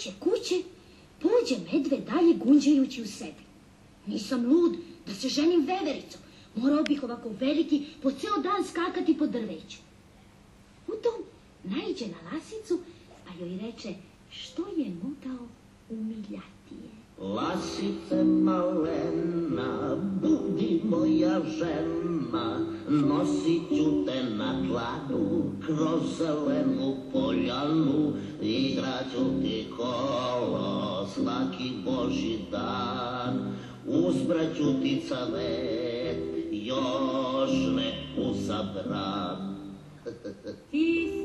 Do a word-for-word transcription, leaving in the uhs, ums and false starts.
kuće, kuće, pođe medved dalje gunđajući u sebi. Nisam lud da se ženim vevericom. Morao bih ovako veliki po ceo dan skakati po drveću. U tom naiđe na lasicu, pa joj reče što je mogao umiljatije. Lasice malena, budi moja žena, nosit ću te na dlanu, kroz zelenu poljanu, igraću ti kolo svaki božji dan, uzbraću ti cavet, još ne uzabran. Ti